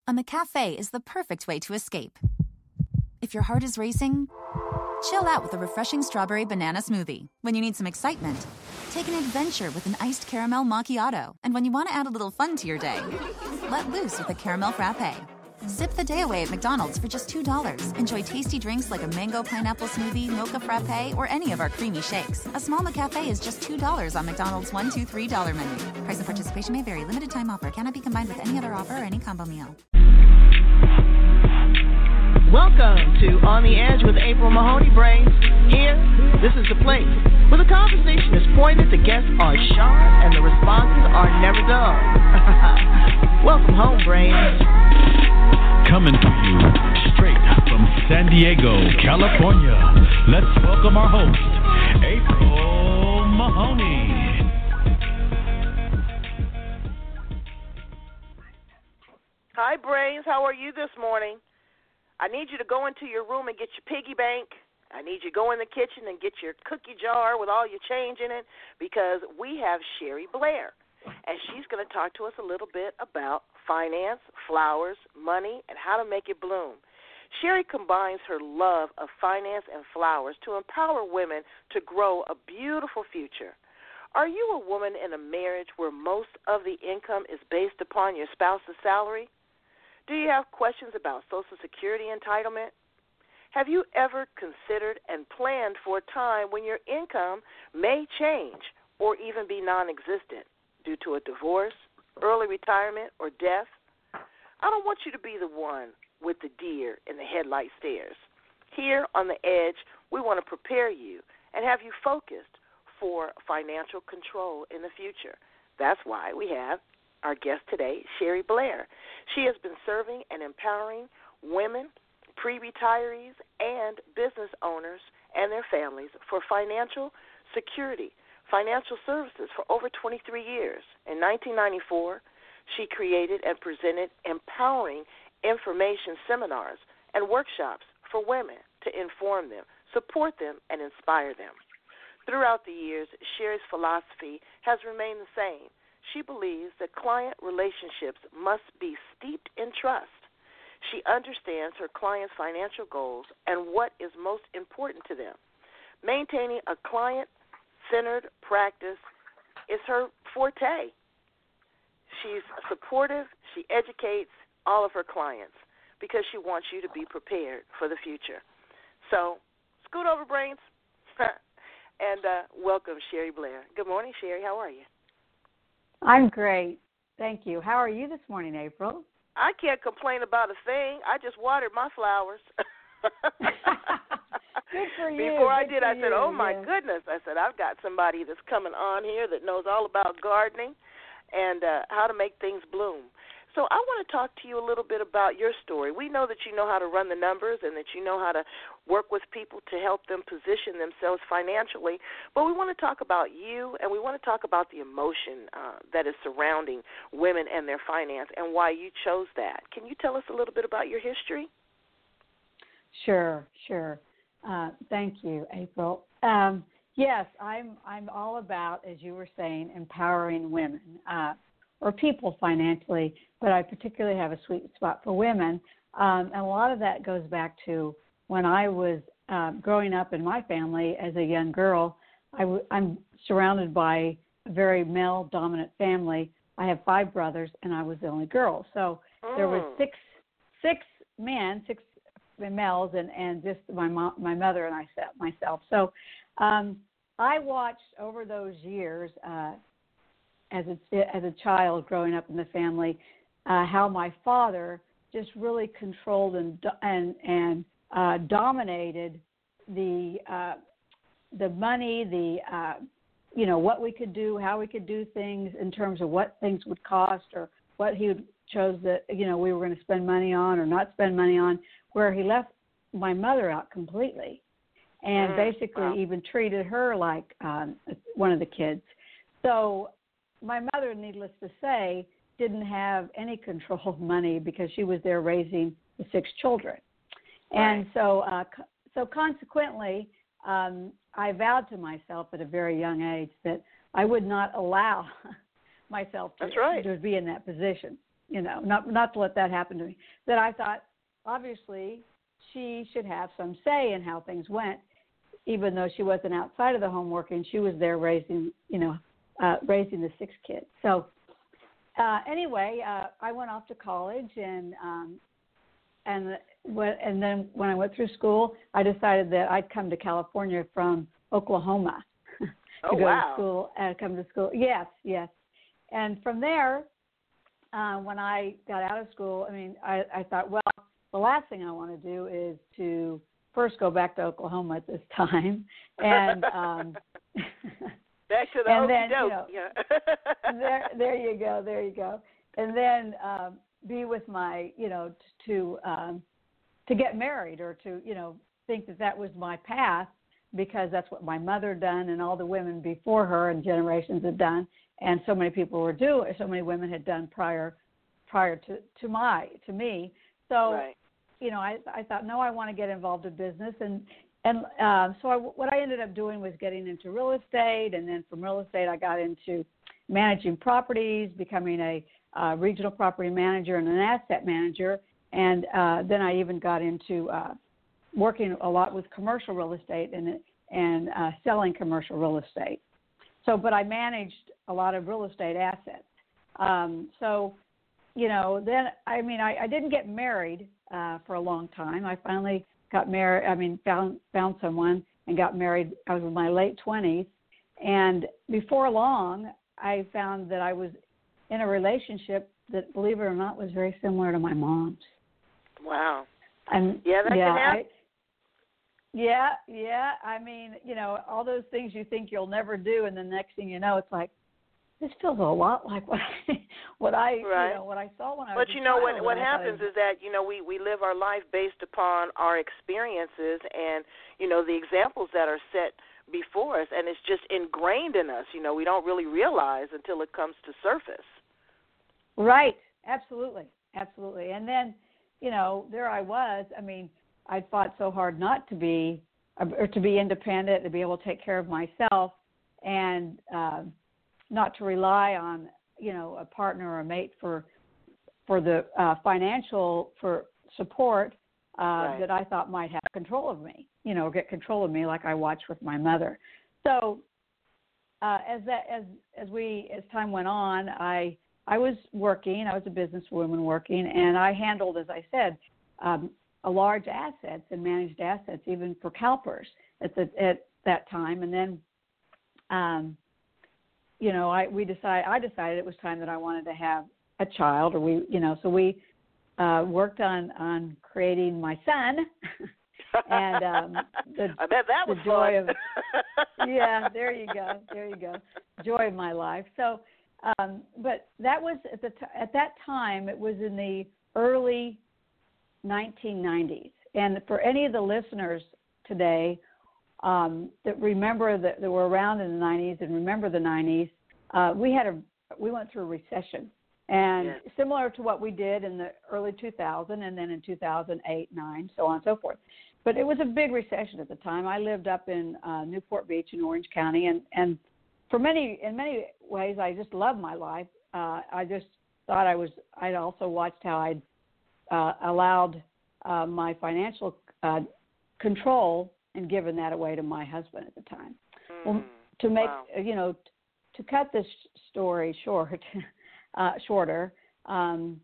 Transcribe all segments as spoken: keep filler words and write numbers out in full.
a McCafe is the perfect way to escape. If your heart is racing, chill out with a refreshing strawberry banana smoothie. When you need some excitement, take an adventure with an iced caramel macchiato. And when you want to add a little fun to your day, let loose with a caramel frappe. Zip the day away at McDonald's for just two dollars. Enjoy tasty drinks like a mango pineapple smoothie, mocha frappe, or any of our creamy shakes. A small McCafe is just two dollars on McDonald's one, two, three dollar menu. Price and participation may vary. Limited time offer. Cannot be combined with any other offer or any combo meal. Welcome to On the Edge with April Mahoney Brains. Here, this is the place where the conversation is pointed, the guests are sharp, and the responses are never dull. Welcome home, Brains. Coming to you straight from San Diego, California. Let's welcome our host, April Mahoney. Hi, Brains. How are you this morning? I need you to go into your room and get your piggy bank. I need you to go in the kitchen and get your cookie jar with all your change in it, because we have Sherry Blair, and she's going to talk to us a little bit about finance, flowers, money, and how to make it bloom. Sherry combines her love of finance and flowers to empower women to grow a beautiful future. Are you a woman in a marriage where most of the income is based upon your spouse's salary? Do you have questions about Social Security entitlement? Have you ever considered and planned for a time when your income may change or even be non-existent due to a divorce, early retirement, or death? I don't want you to be the one with the deer in the headlight stares. Here on The Edge, we want to prepare you and have you focused for financial control in the future. That's why we have our guest today, Sherry Blair. She has been serving and empowering women, pre-retirees, and business owners and their families for financial security, financial services for over twenty-three years. In nineteen ninety-four, she created and presented empowering information seminars and workshops for women to inform them, support them, and inspire them. Throughout the years, Sherry's philosophy has remained the same. She believes that client relationships must be steeped in trust. She understands her clients' financial goals and what is most important to them. Maintaining a client-centered practice is her forte. She's supportive. She educates all of her clients because she wants you to be prepared for the future. So scoot over, Brains, and uh, welcome Sherry Blair. Good morning, Sherry. How are you? I'm great. Thank you. How are you this morning, April? I can't complain about a thing. I just watered my flowers. Good for you. Before I Good did, I you. said, oh, my yes. goodness. I said, I've got somebody that's coming on here that knows all about gardening and uh, how to make things bloom. So I want to talk to you a little bit about your story. We know that you know how to run the numbers and that you know how to work with people to help them position themselves financially, but we want to talk about you, and we want to talk about the emotion uh, that is surrounding women and their finance and why you chose that. Can you tell us a little bit about your history? Sure, sure. Uh, thank you, April. Um, yes, I'm I'm all about, as you were saying, empowering women. Uh, or people financially, but I particularly have a sweet spot for women. Um, and a lot of that goes back to when I was uh, growing up in my family as a young girl. I w- I'm surrounded by a very male-dominant family. I have five brothers, and I was the only girl. So mm. there were six six men, six males, and, and just my mom, my mother and I myself. So um, I watched over those years uh, as a, as a child growing up in the family, uh, how my father just really controlled and and and uh, dominated the uh, the money, the uh, you know what we could do, how we could do things in terms of what things would cost or what he would chose that you know we were going to spend money on or not spend money on. Where he left my mother out completely, and mm, basically wow. even treated her like um, one of the kids. So my mother, needless to say, didn't have any control of money because she was there raising the six children. Right. And so uh, so consequently, um, I vowed to myself at a very young age that I would not allow myself to, That's right. to be in that position. you know, not not to let that happen to me. That I thought, obviously, she should have some say in how things went, even though she wasn't outside of the home working. She was there raising, you know, uh, raising the six kids. So uh, anyway, uh, I went off to college, and um, and when, and then when I went through school, I decided that I'd come to California from Oklahoma to oh, go wow. to school and come to school. Yes, yes. And from there, uh, when I got out of school, I mean, I, I thought, well, the last thing I want to do is to first go back to Oklahoma at this time, and um, back to the and okey then, doke. you know, yeah. there, there you go, there you go, and then um, be with my, you know, t- to um, to get married, or to, you know, think that that was my path, because that's what my mother done, and all the women before her and generations had done, and so many people were doing, so many women had done prior prior to, to my to me. So, right. you know, I I thought, no, I want to get involved in business, and and uh, so I, what I ended up doing was getting into real estate, and then from real estate I got into managing properties, becoming a uh, regional property manager and an asset manager, and uh, then I even got into uh, working a lot with commercial real estate and and uh, selling commercial real estate. So, but I managed a lot of real estate assets. Um, so, you know, then I mean, I, I didn't get married uh, for a long time. I finally got married. I mean, found found someone and got married. I was in my late twenties, and before long, I found that I was in a relationship that, believe it or not, was very similar to my mom's. Wow. And yeah, that yeah, can happen. I, yeah, yeah. I mean, you know, all those things you think you'll never do, and the next thing you know, it's like, this feels a lot like what I, what I, right. you know, what I saw when I but was a you know child. what? What and happens I is that you know we we live our life based upon our experiences and you know the examples that are set before us, and it's just ingrained in us. You know, we don't really realize until it comes to surface. Right. Absolutely. Absolutely. And then, you know, there I was. I mean, I fought so hard not to be, or to be independent, to be able to take care of myself, and uh, not to rely on, you know, a partner or a mate for for the uh, financial for support uh, right. that I thought might have control of me, you know, or get control of me, like I watched with my mother. So uh, as that as as we as time went on, I I was working. I was a businesswoman working, and I handled, as I said, um, a large assets and managed assets, even for CalPERS at the, at that time. And then, um, you know, I we decided I decided it was time that I wanted to have a child, or we, you know, so we uh, worked on on creating my son. and um, the, I bet that the was joy fun. of yeah, there you go, there you go, joy of my life. So. Um, but that was at the t- at that time. It was in the early nineteen nineties, and for any of the listeners today um, that remember that, that were around in the nineties and remember the nineties, uh, we had a we went through a recession, and yes. similar to what we did in the early two thousand, and then in two thousand eight, nine, so on and so forth. But it was a big recession at the time. I lived up in uh, Newport Beach in Orange County, and and For many, in many ways, I just loved my life. Uh, I just thought I was. I also watched how I uh, allowed uh, my financial uh, control and given that away to my husband at the time. Mm, well, to make wow. you know, t- to cut this story short, uh, shorter. Um,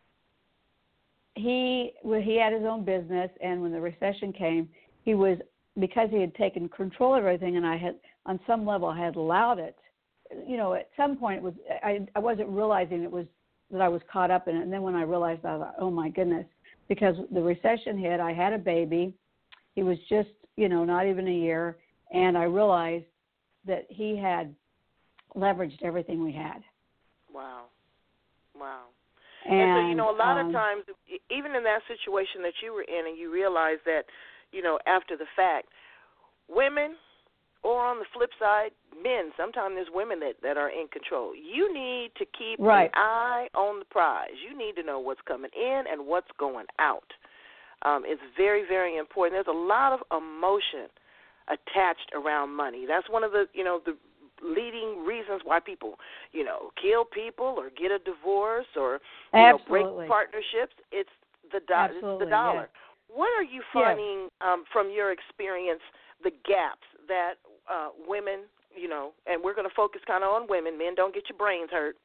he well, he had his own business, and when the recession came, he was because he had taken control of everything, and I had. On some level, I had allowed it. You know, at some point, it was I, I wasn't realizing it was that I was caught up in it. And then when I realized, I thought, oh my goodness, because the recession hit. I had a baby. He was just, you know, not even a year, and I realized that he had leveraged everything we had. Wow, wow. And, and so, you know, a lot um, of times, even in that situation that you were in, and you realize that, you know, after the fact, women. Or on the flip side, men, sometimes there's women that, that are in control. You need to keep right. an eye on the prize. You need to know what's coming in and what's going out. Um, it's very, very important. There's a lot of emotion attached around money. That's one of the, you know, the leading reasons why people, you know, kill people or get a divorce or you know, break partnerships. It's the do- it's the dollar. Yes. What are you finding yes. um, from your experience, the gaps that uh, women, you know, and we're going to focus kind of on women. Men, don't get your brains hurt.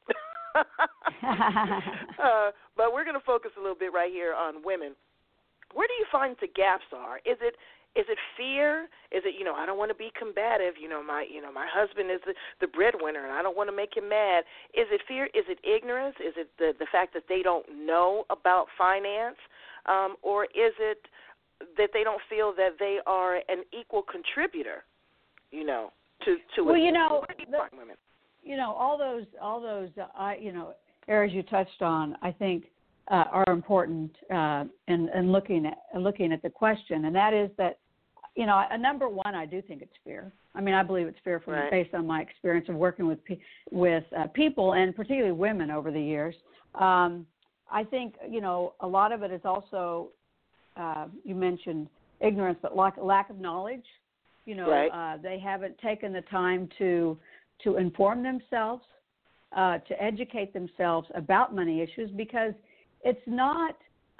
uh, but we're going to focus a little bit right here on women. Where do you find the gaps are? Is it is it fear? Is it, you know, I don't want to be combative. You know, my you know my husband is the, the breadwinner, and I don't want to make him mad. Is it fear? Is it ignorance? Is it the the fact that they don't know about finance, um, or is it that they don't feel that they are an equal contributor? You know, to to well, a, you know, the, women. you know, all those all those uh, I you know areas you touched on, I think. Uh, are important uh, in, in looking at looking at the question, and that is that, you know, a number one, I do think it's fear. I mean, I believe it's fear from right. based on my experience of working with with uh, people, and particularly women over the years. Um, I think, you know, a lot of it is also uh, you mentioned ignorance, but lack lack of knowledge. You know, right. uh, they haven't taken the time to to inform themselves, uh, to educate themselves about money issues, because it's not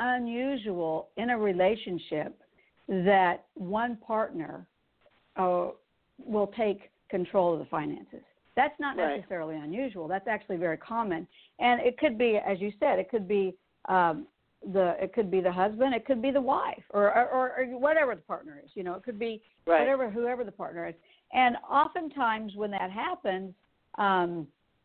unusual in a relationship that one partner uh, will take control of the finances. That's not right. necessarily unusual. That's actually very common, and it could be, as you said, it could be um, the it could be the husband, it could be the wife, or or, or whatever the partner is. You know, it could be right. whatever whoever the partner is. And oftentimes, when that happens, um,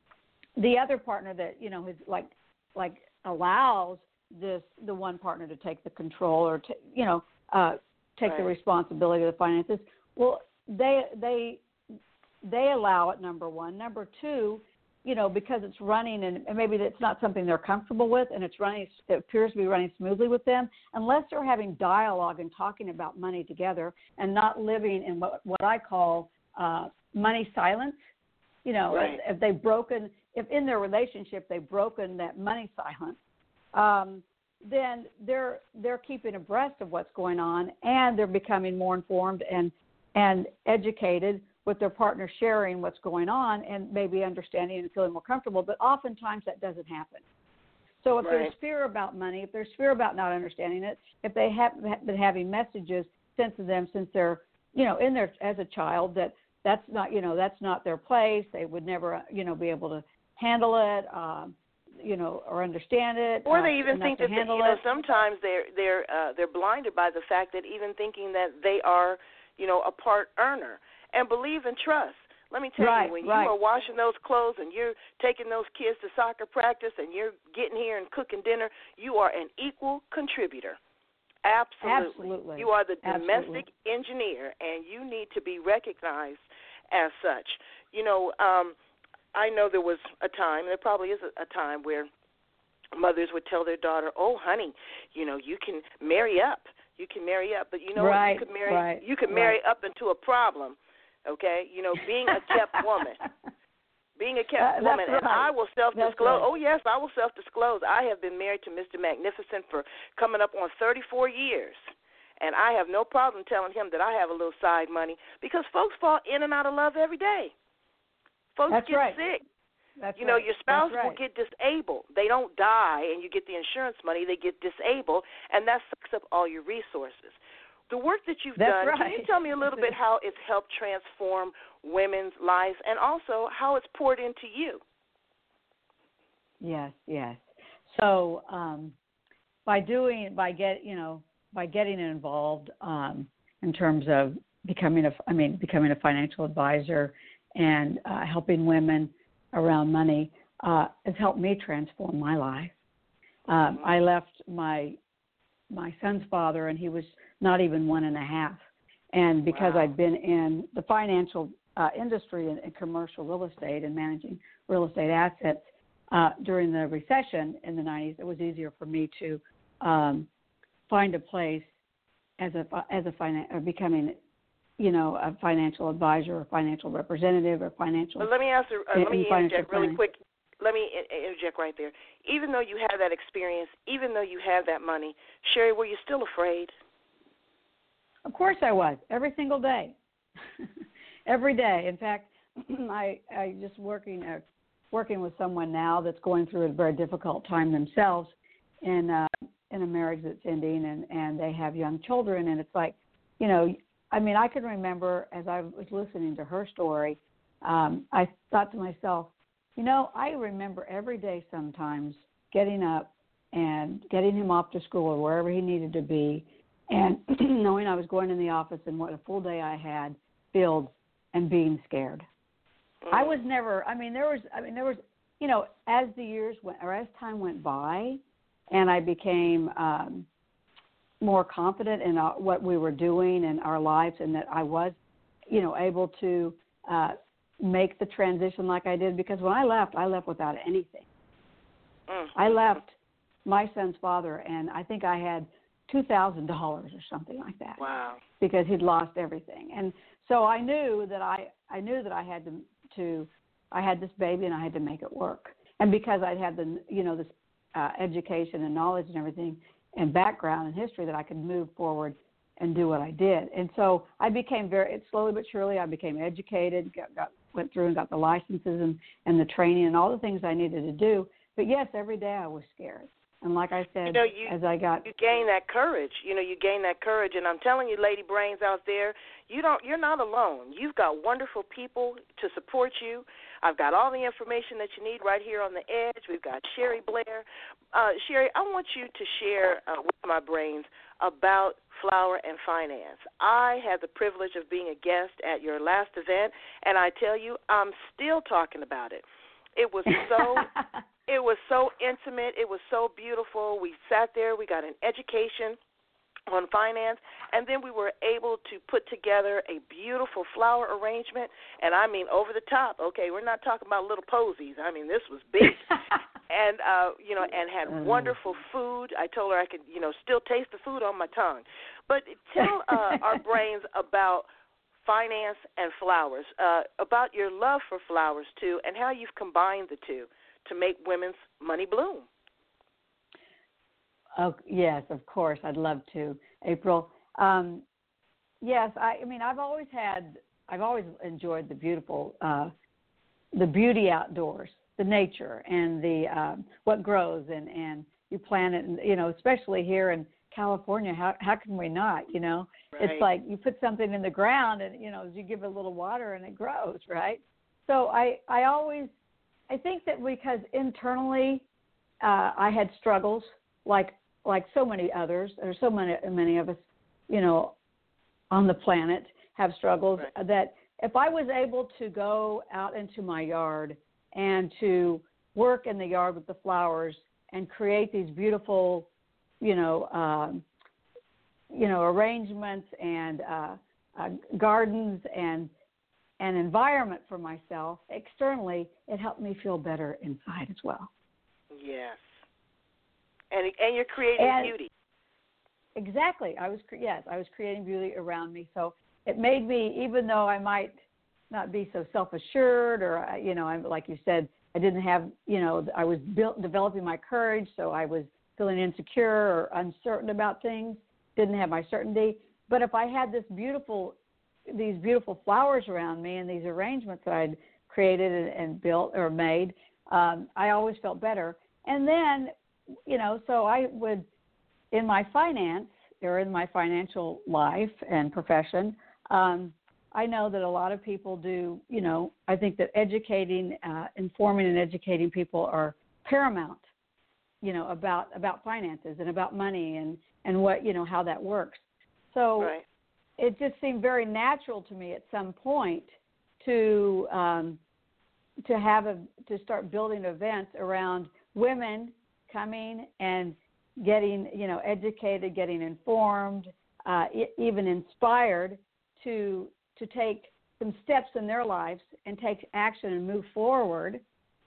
the other partner that you know is like like. allows this the one partner to take the control or to, you know uh, take right. the responsibility of the finances. Well, they they they allow it. Number one. Number two, you know, because it's running and, and maybe it's not something they're comfortable with, and it's running. It appears to be running smoothly with them, unless they're having dialogue and talking about money together, and not living in what what I call uh, money silence. You know, right. if, if they've broken. If in their relationship they've broken that money silence, um, then they're they're keeping abreast of what's going on, and they're becoming more informed and and educated with their partner, sharing what's going on, and maybe understanding and feeling more comfortable. But oftentimes that doesn't happen. So if right. there's fear about money, if there's fear about not understanding it, if they have been having messages sent to them since they're you know in their as a child that that's not you know that's not their place, they would never you know be able to handle it, um, you know, or understand it, or they uh, even think that they, you know sometimes they're they're uh, they're blinded by the fact that even thinking that they are, you know, a part earner, and believe and trust. Let me tell right, you, when right. you are washing those clothes and you're taking those kids to soccer practice and you're getting here and cooking dinner, you are an equal contributor. Absolutely, Absolutely. You are the domestic Absolutely. engineer, and you need to be recognized as such. You know. Um, I know there was a time, there probably is a, a time where mothers would tell their daughter, "Oh, honey, you know, you can marry up. You can marry up, but you know right, what? You could marry right, you could marry right. up into a problem." Okay? You know, being a kept woman. Being a kept uh, woman, right. and I will self-disclose. Right. Oh, yes, I will self-disclose. I have been married to Mister Magnificent for coming up on thirty-four years, and I have no problem telling him that I have a little side money, because folks fall in and out of love every day. Folks That's get right. sick. That's you know, right. your spouse right. will get disabled. They don't die and you get the insurance money. They get disabled, and that sucks up all your resources. The work that you've That's done, right. can you tell me a little bit how it's helped transform women's lives, and also how it's poured into you? Yes, yes. So um, by doing, by get, you know, by getting involved um, in terms of becoming a, I mean, becoming a financial advisor and uh, helping women around money uh, has helped me transform my life. Um, I left my my son's father, and he was not even one and a half. And because wow. I'd been in the financial uh, industry and, and commercial real estate and managing real estate assets uh, during the recession in the nineties, it was easier for me to um, find a place as a as a finan- or becoming, you know, a financial advisor or financial representative or financial. But let me ask. Uh, let me interject really planning. quick. Let me interject right there. Even though you have that experience, even though you have that money, Sherry, were you still afraid? Of course I was. Every single day. Every day. In fact, I I just working uh, working with someone now that's going through a very difficult time themselves in uh, in a marriage that's ending, and, and they have young children, and it's like, you know, I mean, I can remember as I was listening to her story, um, I thought to myself, you know, I remember every day sometimes getting up and getting him off to school or wherever he needed to be, and knowing I was going in the office and what a full day I had filled, and being scared. Mm. I was never, I mean, there was, I mean, there was, you know, as the years went, or as time went by, and I became um, more confident in uh, what we were doing in our lives, and that I was, you know, able to uh, make the transition like I did, because when I left, I left without anything. Mm. I left my son's father, and I think I had two thousand dollars or something like that. Wow. Because he'd lost everything. And so I knew that I, I knew that I had to, to, I had this baby and I had to make it work. And because I'd had the, you know, this uh, education and knowledge and everything and background and history, that I could move forward and do what I did. And so I became very, slowly but surely, I became educated, got, got went through and got the licenses and, and the training and all the things I needed to do. But yes, every day I was scared. And like I said, you know, you, as I got, you gain that courage. You know, you gain that courage. And I'm telling you, Lady Brains out there, you don't, you're not alone. You've got wonderful people to support you. I've got all the information that you need right here on the edge. We've got Sherry Blair. Uh, Sherry, I want you to share uh, with my brains about flower and finance. I had the privilege of being a guest at your last event, and I tell you, I'm still talking about it. It was so it was so intimate. It was so beautiful. We sat there. We got an education on finance, and then we were able to put together a beautiful flower arrangement, and I mean over the top. Okay, we're not talking about little posies. I mean, this was big. And, uh, you know, and had wonderful food. I told her I could, you know, still taste the food on my tongue. But tell uh, our brains about finance and flowers, uh, about your love for flowers, too, and how you've combined the two to make women's money bloom. Oh, yes, of course. I'd love to, April. Um, yes, I, I mean, I've always had, I've always enjoyed the beautiful, uh, the beauty outdoors, the nature and the um, what grows, and, and you plant it, and, you know, especially here in California, how how can we not, you know? Right. It's like you put something in the ground and, you know, you give it a little water and it grows, right? So I, I always, I think that because internally uh, I had struggles like like so many others, or so many many of us, you know, on the planet have struggles, right, that if I was able to go out into my yard and to work in the yard with the flowers and create these beautiful, you know, um, you know, arrangements and uh, uh, gardens and an environment for myself externally, it helped me feel better inside as well. Yes, and and you're creating and beauty. Exactly, I was yes, I was creating beauty around me. So it made me, even though I might not be so self-assured, or, you know, I'm, like you said, I didn't have, you know, I was built, developing my courage, so I was feeling insecure or uncertain about things, didn't have my certainty. But if I had this beautiful, these beautiful flowers around me and these arrangements that I'd created and, and built or made, um, I always felt better. And then, you know, so I would, in my finance or in my financial life and profession, um, I know that a lot of people do, you know, I think that educating, uh, informing and educating people are paramount, you know, about, about finances and about money and, and what, you know, how that works. So right, it just seemed very natural to me at some point to, um, to have a, to start building events around women coming and getting, you know, educated, getting informed, uh, even inspired to, to take some steps in their lives and take action and move forward,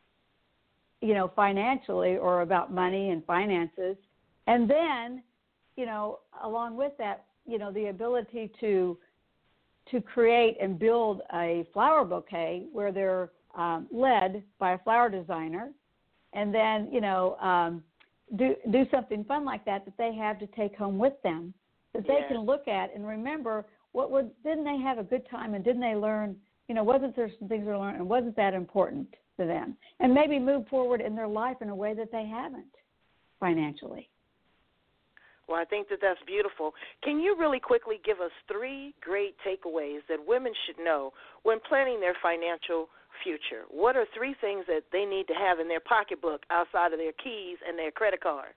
you know, financially or about money and finances. And then, you know, along with that, you know, the ability to to create and build a flower bouquet where they're um, led by a flower designer, and then, you know, um, do do something fun like that that they have to take home with them, that they yes, can look at and remember, what would, didn't they have a good time, and didn't they learn you know, wasn't there some things they learned and wasn't that important to them? And maybe move forward in their life in a way that they haven't financially. Well, I think that that's beautiful. Can you really quickly give us three great takeaways that women should know when planning their financial future? What are three things that they need to have in their pocketbook outside of their keys and their credit card?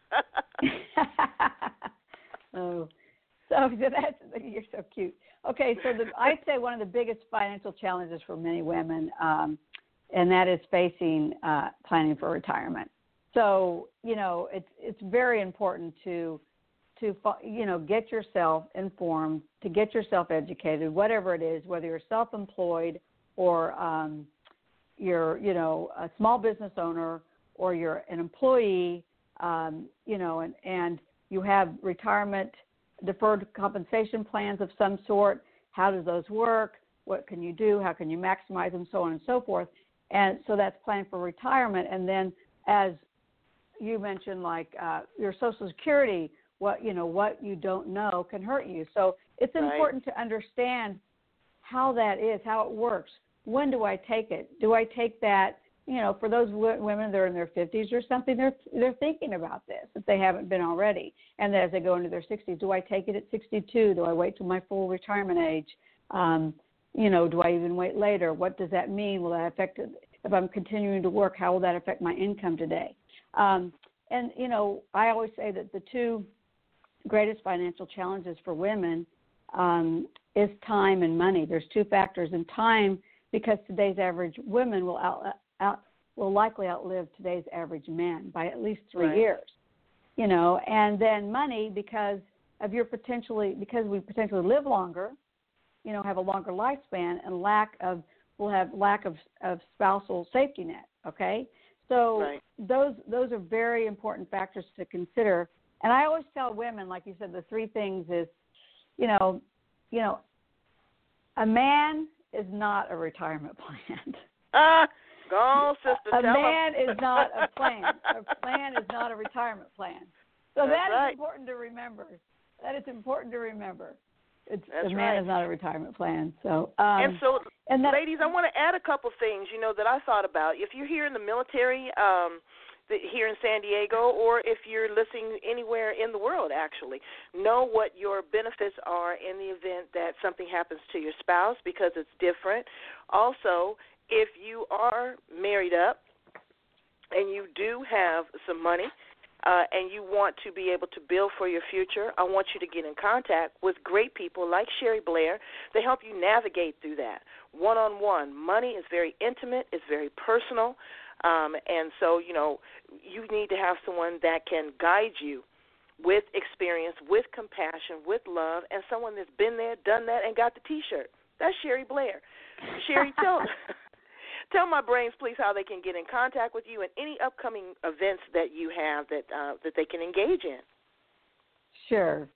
oh, so that's, you're so cute. Okay, so the, I'd say one of the biggest financial challenges for many women, um, and that is facing uh, planning for retirement. So, you know, it's it's very important to, to you know, get yourself informed, to get yourself educated, whatever it is, whether you're self-employed or um, you're, you know, a small business owner or you're an employee, um, you know, and, and you have retirement deferred compensation plans of some sort. How does those work? What can you do? How can you maximize them? So on and so forth. And so that's planning for retirement. And then as you mentioned, like uh, your Social Security, what you know, what you don't know can hurt you. So it's right. important to understand how that is, how it works. When do I take it? Do I take that? You know, for those w- women that are in their fifties or something, they're they're thinking about this if they haven't been already. And then as they go into their sixties, do I take it at sixty-two? Do I wait till my full retirement age? Um, you know, do I even wait later? What does that mean? Will that affect it? If I'm continuing to work, how will that affect my income today? Um, and, you know, I always say that the two greatest financial challenges for women um, is time and money. There's two factors in time because today's average women will out, out will likely outlive today's average men by at least three right. years, you know, and then money because of your potentially, because we potentially live longer, you know, have a longer lifespan and lack of, we'll have lack of, of spousal safety net, okay? So right. those those are very important factors to consider. And I always tell women, like you said, the three things is, you know, you know, a man is not a retirement plan. Ah, go on, sister. A tell man them. is not a plan. A plan is not a retirement plan. So That's that right. is important to remember. That is important to remember. It's, That's a man right. is not a retirement plan. So um, and so, and that, ladies, I want to add a couple things, you know, that I thought about. If you're here in the military, um, the, here in San Diego, or if you're listening anywhere in the world, actually, know what your benefits are in the event that something happens to your spouse because it's different. Also, if you are married up and you do have some money, Uh, and you want to be able to build for your future, I want you to get in contact with great people like Sherry Blair. They help you navigate through that one-on-one. Money is very intimate. It's very personal. Um, and so, you know, you need to have someone that can guide you with experience, with compassion, with love, and someone that's been there, done that, and got the T-shirt. That's Sherry Blair. Sherry, tell Tell my brains, please, how they can get in contact with you and any upcoming events that you have that uh, that they can engage in. Sure.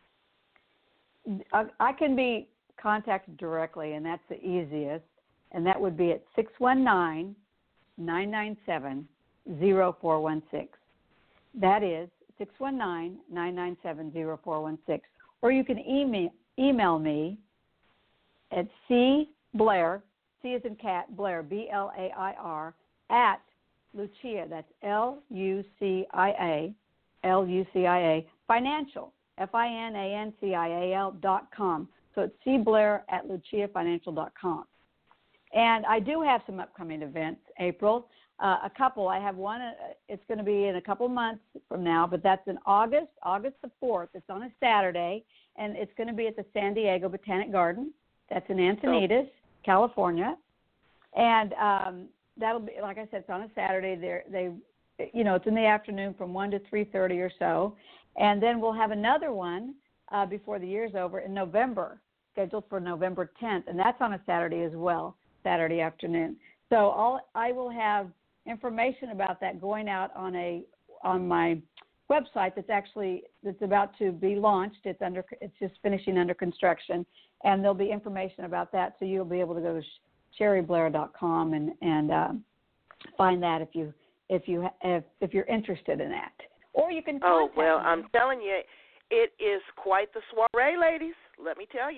I, I can be contacted directly, and that's the easiest, and that would be at six one nine, nine nine seven, zero four one six. That is six one nine, nine nine seven, zero four one six. Or you can email, email me at cblair, C as in cat, Blair, B L A I R, at Lucia, that's L U C I A, L U C I A, financial, F I N A N C I A L dot com. So it's cblair at lucia financial dot com. And I do have some upcoming events, April, uh, a couple. I have one, uh, it's going to be in a couple months from now, but that's in August, August the fourth. It's on a Saturday, and it's going to be at the San Diego Botanic Garden. That's in Encinitas. Oh. California, and um, that'll be, like I said, it's on a Saturday. There, they, you know, it's in the afternoon from one to three thirty or so, and then we'll have another one uh, before the year's over in November, scheduled for November tenth, and that's on a Saturday as well, Saturday afternoon. So all I will have information about that going out on a on my website that's actually that's about to be launched. It's under it's just finishing under construction. And there'll be information about that, so you'll be able to go to sherry blair dot com and and uh, find that if you if you if, if you're interested in that, or you can. Oh well, me. I'm telling you, it is quite the soiree, ladies. Let me tell you,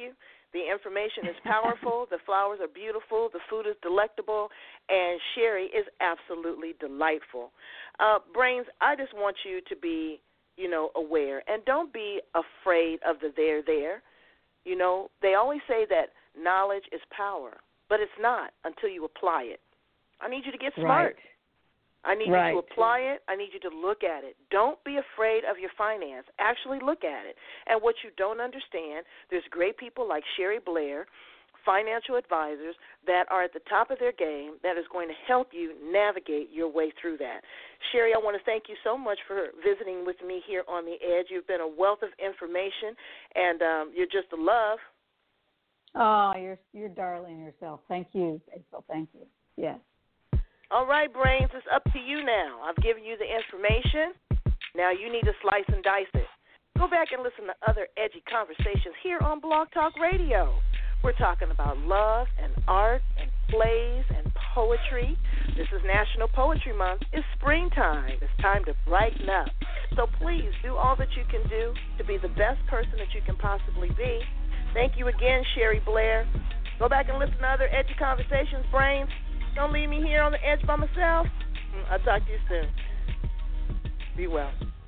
The information is powerful. The flowers are beautiful. The food is delectable. And Sherry is absolutely delightful. Uh, Brains, I just want you to be, you know, aware. And don't be afraid of the there, there. You know, they always say that knowledge is power, but it's not until you apply it. I need you to get smart. Right. I need right. you to apply it. I need you to look at it. Don't be afraid of your finance. Actually look at it. And what you don't understand, there's great people like Sherry Blair, financial advisors that are at the top of their game that is going to help you navigate your way through that. Sherry, I want to thank you so much for visiting with me here on The Edge. You've been a wealth of information, and um, you're just a love. Oh, you're you're darling yourself. Thank you, April. Thank you. Yes. All right, Brains, it's up to you now. I've given you the information. Now you need to slice and dice it. Go back and listen to other edgy conversations here on Blog Talk Radio. We're talking about love and art and plays and poetry. This is National Poetry Month. It's springtime. It's time to brighten up. So please do all that you can do to be the best person that you can possibly be. Thank you again, Sherry Blair. Go back and listen to other edgy conversations, Brains. Don't leave me here on the edge by myself. I'll talk to you soon. Be well.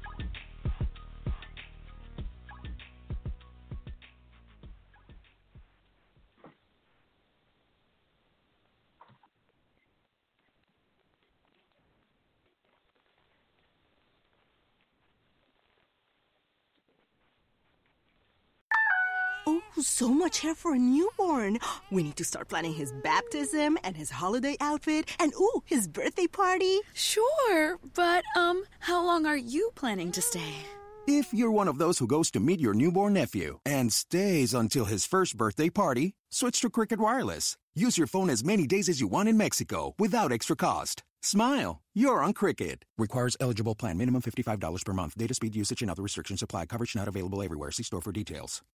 Oh, so much hair for a newborn. We need to start planning his baptism and his holiday outfit and, ooh, his birthday party. Sure, but, um, how long are you planning to stay? If you're one of those who goes to meet your newborn nephew and stays until his first birthday party, switch to Cricket Wireless. Use your phone as many days as you want in Mexico without extra cost. Smile. You're on Cricket. Requires eligible plan. Minimum fifty-five dollars per month. Data speed usage and other restrictions apply. Coverage not available everywhere. See store for details.